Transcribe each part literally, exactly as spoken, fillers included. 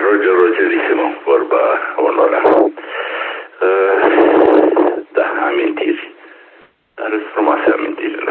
Roger Rogerissimo, vorba onora. Uh, da, amintiri. Dar sunt frumoase amintirile.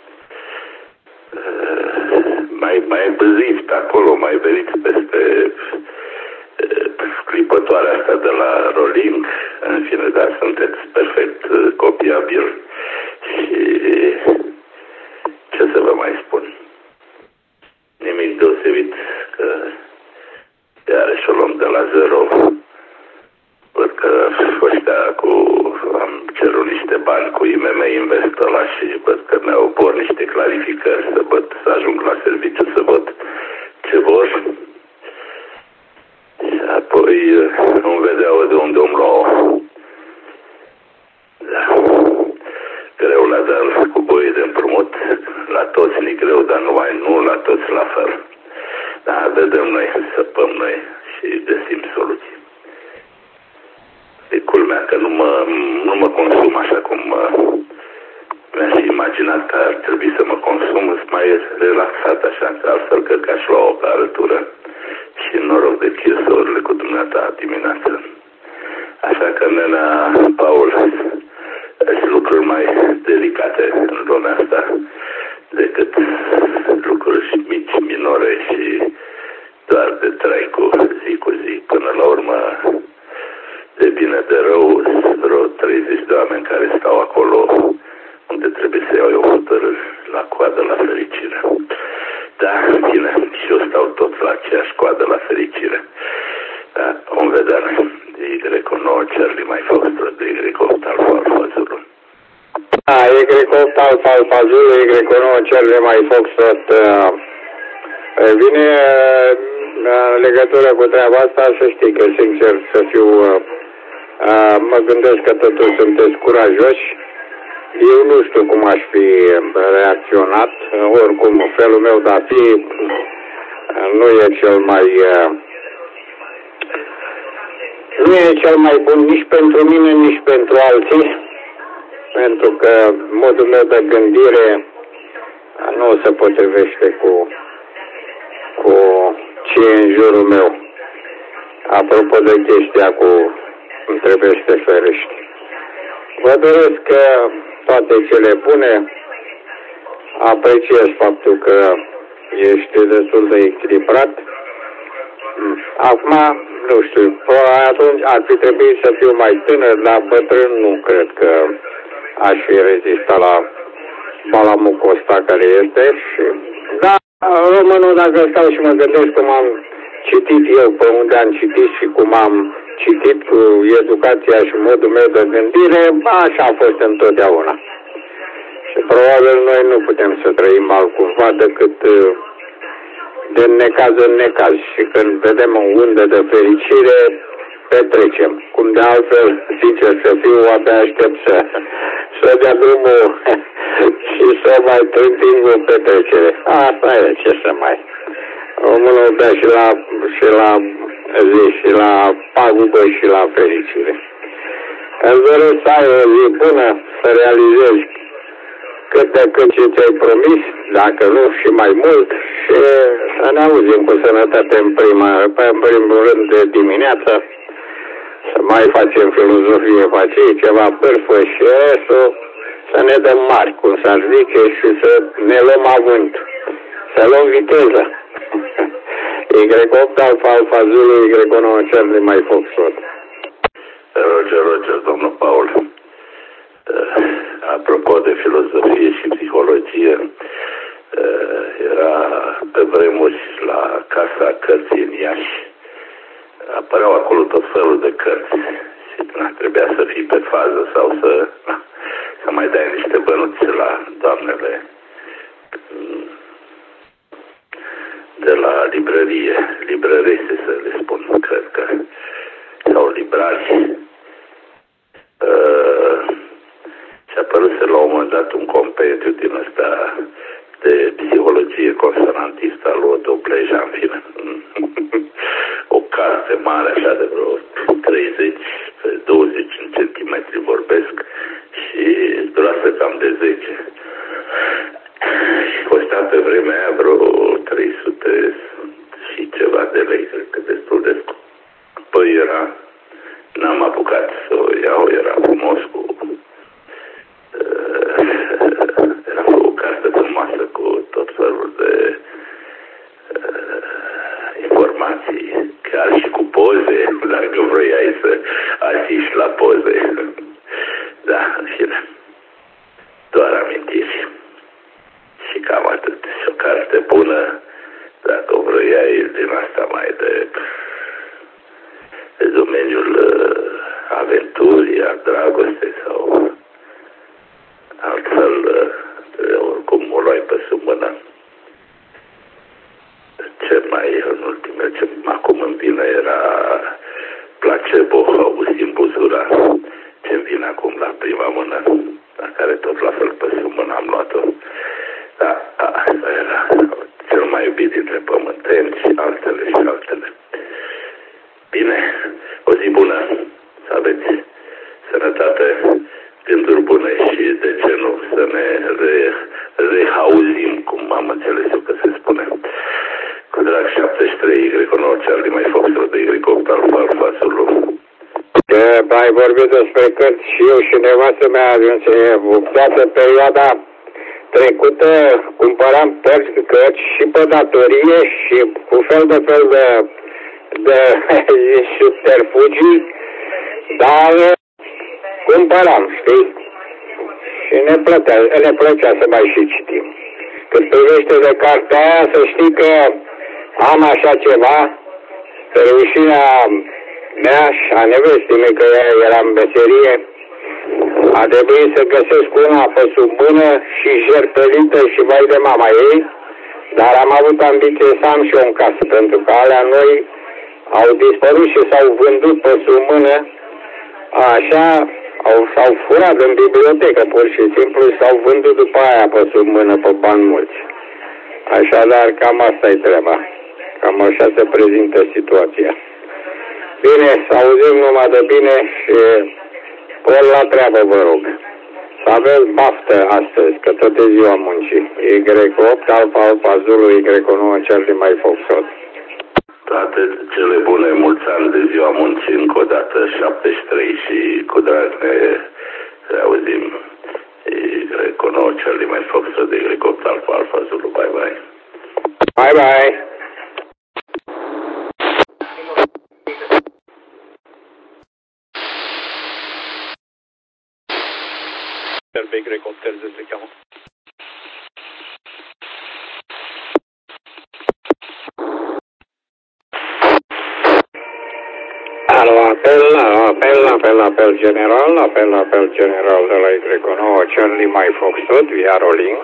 Uh, mai, mai băzit pe acolo, mai venit peste uh, clipătoarea asta de la Rolling. În fine, da, sunteți perfect uh, copiabil. Și ce să vă mai spun? Nimic deosebit că iarăși o luăm de la zero. Văd că ăștia cu... am cerut niște bani cu I M M Invest ăla și văd că mi-au por niște clarificări să văd, să ajung la serviciu să văd ce vor. Și apoi îmi vedeau de unde îmi luau. Da. Greu la dar cu băii de împrumut. La toți ni greu, dar numai nu la toți la fel. Da, vedem noi, săpăm noi și găsim soluții. E culmea că nu mă, nu mă consum așa cum mi-aș imaginat că ar trebui să mă consum. Sunt mai relaxat așa, că altfel că aș lua o aparatură și noroc de chirsorile cu dumneata dimineața. Așa că, nena Paul, sunt lucruri mai delicate în lumea asta decât lucruri mici, minore și doar de trai cu zi cu zi. Până la urmă, de bine de rău, vreo treizeci de oameni care stau acolo unde trebuie să iau eu hotărâri la coadă la fericire. Da, bine, și eu stau tot la aceeași coadă la fericire. Da, vom vedea noi. De Y nouă Charlie mai Foxtrot, de Y opt Alfa Alfa Zulu. Da, Y opt Alfa Alfa Zulu, Y nouă Charlie mai Foxtrot. Vine în legătură cu treaba asta, să știi că, sincer, să fiu, mă gândesc că totuși sunteți curajoși. Eu nu știu cum aș fi reacționat, oricum felul meu de a fi nu e cel mai nu e cel mai bun nici pentru mine, nici pentru alții, pentru că modul meu de gândire nu se potrivește cu, cu ce e în jurul meu. Apropo de chestia cu îmi trebuie să te ferești. Vă doresc toate cele bune, apreciez faptul că ești destul de echilibrat. Acum, nu știu, atunci ar fi trebuit să fiu mai tânăr, dar bătrân nu cred că aș fi rezistat la balamucul ăsta care este. Și, da, românul, dacă stau și mă gândesc cum am citit eu, pe unde am citit și cum am citit cu educația și modul meu de gândire, așa a fost întotdeauna. Și probabil noi nu putem să trăim altcumva decât de necaz în necaz. Și când vedem o undă de fericire, petrecem. Cum de altfel, sincer să fiu, abia aștept să, să dea drumul și să mai trântim o petrecere. Asta e, ce să mai... Omul dă și la, și la zi, și la pagubă și la fericire. Îți doresc să ai o zi bună, să realizezi cât de cât ce ți-ai promis, dacă nu și mai mult, și să ne auzim cu sănătate în, prima, în primul rând de dimineață, să mai facem filozofie pe acei, ceva pârfă și restul, să ne dăm mari, cum s-ar zice, și să ne luăm avânt, să luăm viteză. Y opt Alfa Alfa Zulu, Y nouă Charlie mai Foxtrot. Roger, Roger, domnul Paul. Apropo de filozofie și psihologie, era pe vremuri la Casa Cărții în Iași. Apăreau acolo tot felul de cărți și trebuia să fii pe fază sau să, să mai dai niște bănuți la doamnele de la librărie, librărese să le spun, cred că, sau librari. Uh, și a apăruse la un moment dat un compendiu din ăsta de psihologie consonantistă al lui Dobleja, în fine. O carte mare, așa de vreo treizeci pe douăzeci centimetri vorbesc și durează cam de zece. Și costea pe vremea aia vreo trei sute și ceva de lei, cred că destul de scump. era, n-am apucat să o iau, era frumos cu... Era o carte frumoasă cu tot felul de informații, chiar și cu poze, dacă vrei să asiști la poze. Da, în fine. Doar amintiri. Și cam atât. Și o carte bună, dacă o vrei, din asta mai de, de domeniul aventurii, a dragostei sau altfel, oricum o luai pe sub mână. Ce mai, în ultimele, ce acum îmi vine era Placebo, Augustin Buzura, ce îmi vine acum la prima mână, la care tot la fel pe sub mână am luat-o. Da, asta era cel mai iubit dintre pământeni și altele și altele. Bine, o zi bună, să aveți sănătate, gânduri bune și de ce nu să ne re, rehauzim, cum am înțeles eu că se spune. Cu drag șaptezeci și trei, Y nouă, Charlie, mai Foxtrot, Y opt, Alfa, Alfa, Zulu. Că ai vorbit despre cărți și eu și nevastă mea, în toată perioada trecută cumpăram cărți și pe datorie și cu fel de fel de, de subterfugii, dar cumpăram, știi? Și ne plăcea, ne plăcea să mai și citim. Cât privește de cartea aia, să știi că am așa ceva, pe rușinea mea și a nevestii mei, că ea era în meserie, a trebuit să găsesc una pe sub mână și jertălită și vai de mama ei, dar am avut ambiție să am și eu în casă, pentru că alea noi au dispărut și s-au vândut pe sub mână, așa, au, s-au furat în bibliotecă, pur și simplu, s-au vândut după aia pe sub mână, pe bani mulți. Așadar, cam asta-i treaba. Cam așa se prezintă situația. Bine, să auzim numai de bine și por la treabă, vă rog. Să aveți baftă astăzi, că tot e ziua muncii. Y opt, Alfa, Alfa, Zulu, Y nouă, Charlie, mai Foxtrot. Toate cele bune, mulți ani de ziua muncii, încă o dată, șaptezeci și trei și cu drag ne reauzim. Y nouă, Charlie, mai Foxtrot, Y opt, Alfa, Alfa, Zulu, bye bye. Bye bye. Y opt, se cheamă. Alo, apel, apel, apel, apel general, apel, apel general de la Y nouă, Charlie, mai Foxtrot, via Rolling.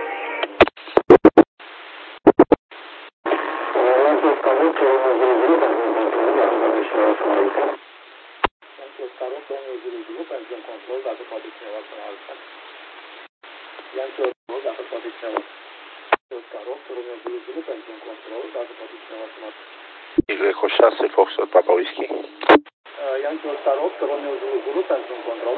Pentru un control, dacă poate cineva să mă altfel. Iancel Zulu, dacă poate cineva. Oscar opt, Romeo Zulu Zulu pentru un control, dacă poate cineva să mă altfel. Y șase, Foxtrot, Papa Whisky. Iancel Oscar opt, Romeo Zulu Zulu pentru un control.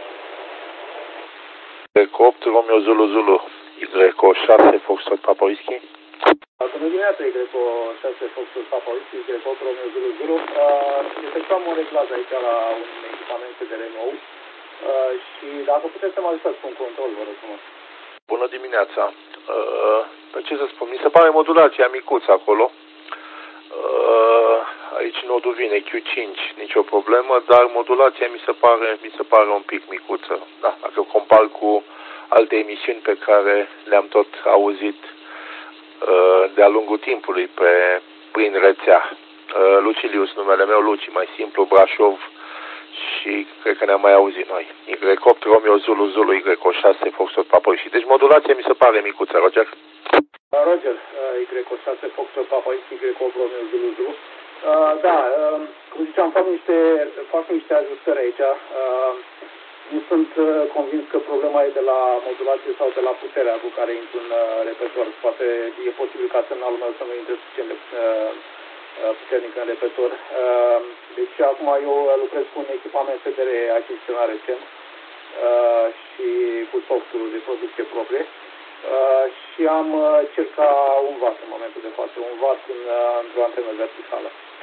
Y opt, Romeo Zulu Zulu. Y șase, Foxtrot, Papa Whisky. Bună dimineața, Y șase, Foxtrot, Papa Whisky, Y opt, Romeo Zulu Zulu. Efectuam un reglaj aici la un echipament C D R nou. Uh, și dacă puteți să mă ajutați cu un control, vă rog frumos. Bună dimineața. Uh, pe ce să spun? Mi se pare modulația micuță acolo. Uh, aici nodul vine Q cinci, nicio problemă, dar modulația mi se pare, mi se pare un pic micuță. Da, dacă compar cu alte emisiuni pe care le-am tot auzit uh, de-a lungul timpului pe, prin rețea. Uh, Lucilius, numele meu, Luci, mai simplu, Brașov. Și cred că ne-am mai auzit noi. Y opt, Romeo Zulu Zulu, Y șase, Foxtrot, Papa Whisky. Deci modulația mi se pare micuță, Roger. Roger, Y șase, Foxtrot, Papa Whisky, Y opt, Romeo Zulu Zulu. Uh, da, uh, cum ziceam, fac niște, fac niște ajustări aici. Uh, nu sunt uh, convins că problema e de la modulație sau de la puterea cu care intru în uh, repertor. Poate e posibil ca semnalul meu să nu intre suficient de uh, puternic în repetor. Deci acum eu lucrez cu un echipament F D R achiziționat recent și cu softul de producție proprie și am circa un watt în momentul de față, un watt în, într-o antenă verticală.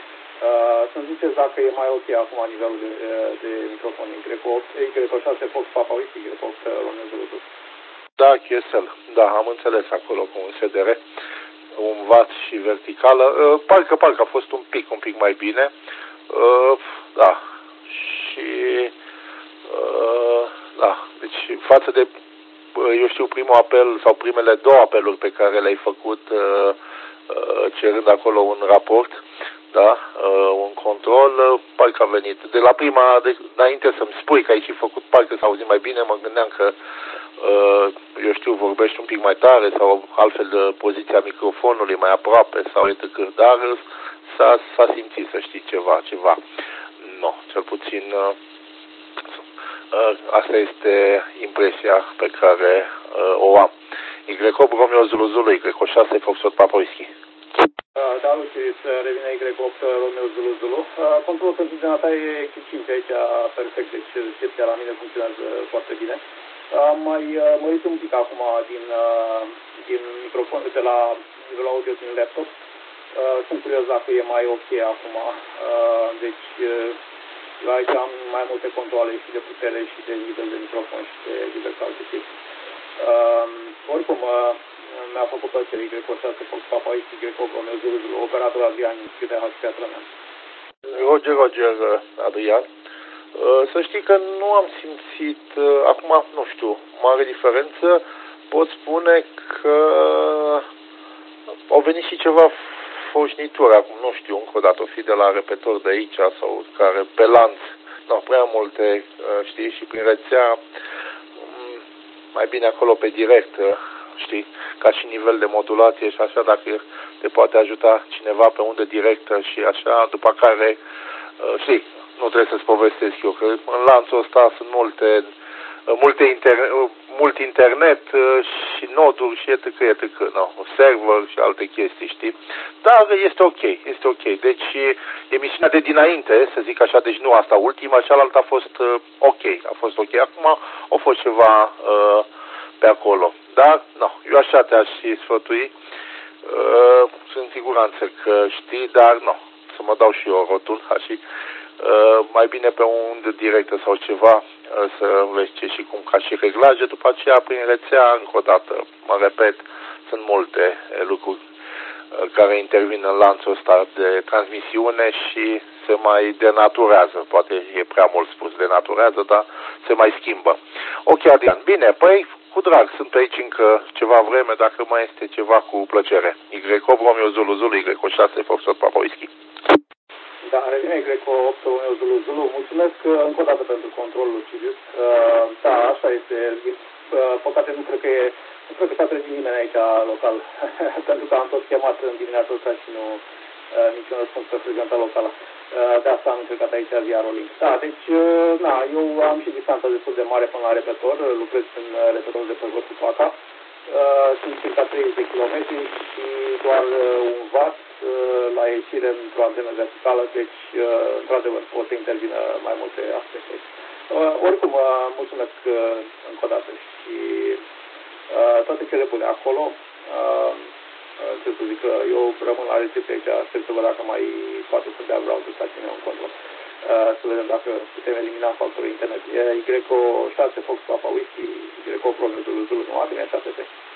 Uh, să-mi ziceți dacă e mai ok acum nivelul de, de microfon Y șase Fox Papa Whisky, Y opt Romeo Zulu Zulu. Da, Q S L. Da, am înțeles acolo cu un S D R, un watt și verticală. Uh, parcă, parcă a fost un pic, un pic mai bine. Uh, da. Și uh, da, deci față de, eu știu, primul apel sau primele două apeluri pe care le-ai făcut uh, uh, cerând acolo un raport, da, uh, un control, uh, parcă a venit. De la prima, de, înainte să-mi spui că ai și făcut, parcă s-a auzit mai bine, mă gândeam că, uh, eu știu, vorbești un pic mai tare sau altfel de poziția microfonului mai aproape sau etc. Dar s-a, s-a simțit, să știi, ceva, ceva. Nu, cel puțin uh, uh, asta este impresia pe care uh, o am. Y opt Romeo Zulu Zulu, Y șase Foxtrot Papa Whisky. Uh, da, Lucis, revine Y opt Romeo Zulu Zulu. Uh, controlul pentru generata e Q cinci aici, perfect, deci recepția la mine funcționează foarte bine. Am uh, mai uh, mă uit un pic acum din, uh, din microfon, de la nivelul audio din laptop. Uh, sunt curios dacă e mai ok acum. Uh, deci, uh, aici am mai multe controle și de putere și de nivel de microfon și de diverse alte chestii. Uh, oricum, uh, mi-a făcut plăcere Y șase Fox Papa Whisky, Y opt Romeo Zulu Zulu, operator Adrian, și de H P Atrănean. Roger, Roger, Adrian. Să știi că nu am simțit, acum, nu știu, mare diferență. Pot spune că au venit și ceva foșnituri, acum, nu știu, încă o dată, o fi de la repetor de aici sau care pe lanț, nu, prea multe, știi, și prin rețea, mai bine acolo pe direct, știi, ca și nivel de modulație și așa, dacă te poate ajuta cineva pe undă directă și așa, după care, știi, nu trebuie să-ți povestesc eu, că în lanțul ăsta sunt multe, multe inter, mult internet și noduri și etc, etc, no, server și alte chestii, știi? Dar este ok, este ok. Deci emisiunea de dinainte, să zic așa, deci nu asta ultima, cealaltă a fost uh, ok, a fost ok. Acum a fost ceva uh, pe acolo. Dar, no, eu așa te-aș și sfătui. Uh, sunt în siguranță că știi, dar, nu, să mă dau și eu rotund, și uh, mai bine pe undă directă sau ceva, uh, să vezi ce și cum, ca și reglaje. După aceea, prin rețea, încă o dată, mă repet, sunt multe lucruri uh, care intervin în lanțul ăsta de transmisiune și se mai denaturează. Poate e prea mult spus, denaturează, dar se mai schimbă. Ok, Adrian, bine, păi, cu drag, sunt aici încă ceva vreme, dacă mai este ceva, cu plăcere. Y opt Romeo Zulu Zulu, Y șase Foxtrot Papa Whisky. Da, revine Y opt Romeo Zulu Zulu. Mulțumesc încă o dată pentru controlul, Lucidius. Uh, da, așa este. Uh, păcate, nu cred că e, nu cred că s-a trezit nimeni aici local, pentru că am tot chemat în dimineața asta și nu uh, niciun răspuns pe frecvența locală. Uh, de asta am încercat aici via rolling. Da, deci, uh, na, eu am și distanța destul de mare până la repetor, lucrez în uh, repetorul de pe Vârful Paca. Uh, sunt circa treizeci de kilometri și doar uh, un watt uh, la ieșire într-o antenă verticală, deci, uh, într-adevăr, pot să intervină mai multe aspecte. Uh, oricum, uh, mulțumesc uh, încă o dată și uh, toate cele bune acolo. Uh, Ce să zic că eu rămân la recepție aici, aștept să văd dacă mai poate să dea vreau să ține un control. Uh, să vedem dacă putem elimina factorul internet. Y șase Fox Papa Whisky, Y opt Romeo Zulu Zulu, nu, Adrian șase T.